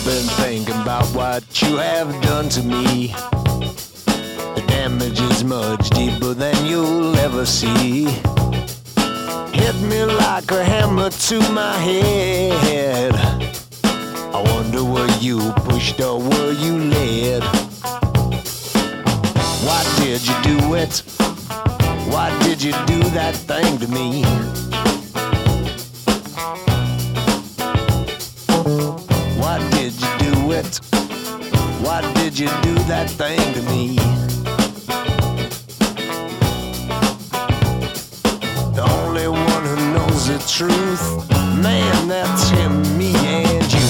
been thinking about what you have done to me. The damage is much deeper than you'll ever see. Hit me like a hammer to my head. I wonder were you pushed or were you led? Why did you do it? Why did you do that thing to me? Why did you do it? Why did you do that thing to me? The only one who knows the truth, man, that's him, me and you.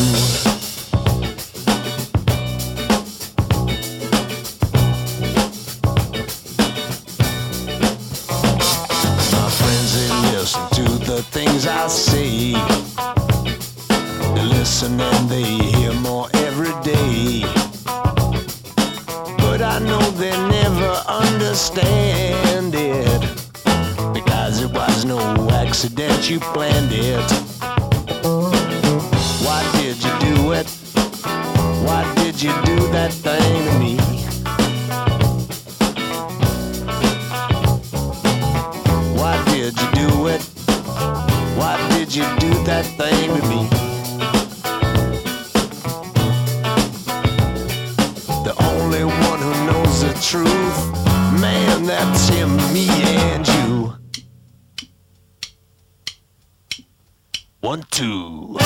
My friends, they listen to the things I say. They listen and they hear more every day. But I know they never understand it, because it was no accident, you planned it. Why did you do it? Why did you do that thing to me? Why did you do it? Why did you do that thing to me? The only one who knows the truth, man, that's him, me and you. 1, 2.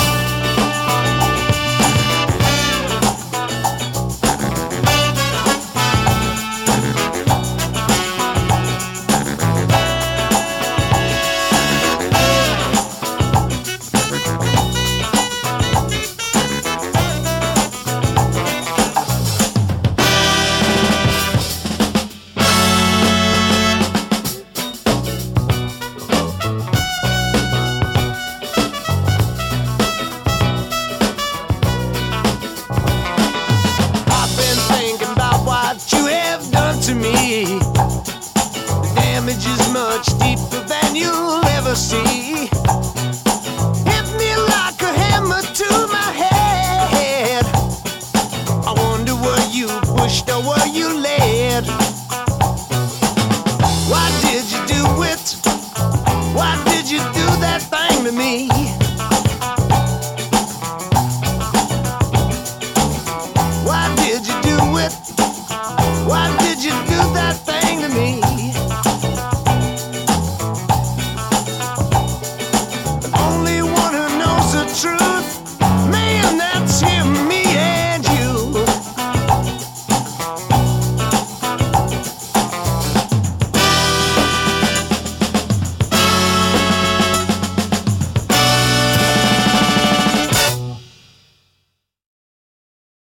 To me,